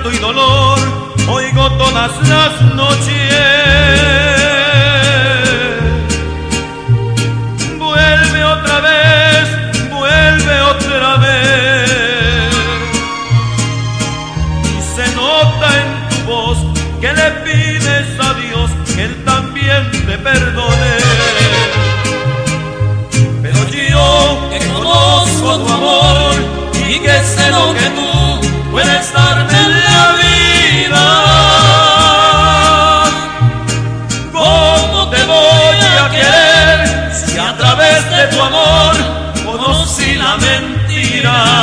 llanto y dolor oigo todas las noches. Vuelve otra vez, vuelve otra vez. Y se nota en tu voz que le pides a Dios que Él también te perdone. Pero yo que conozco tu amor y que sé lo que tú puedes darme en la vida, ¿cómo te voy a querer si a través de tu amor conocí la mentira?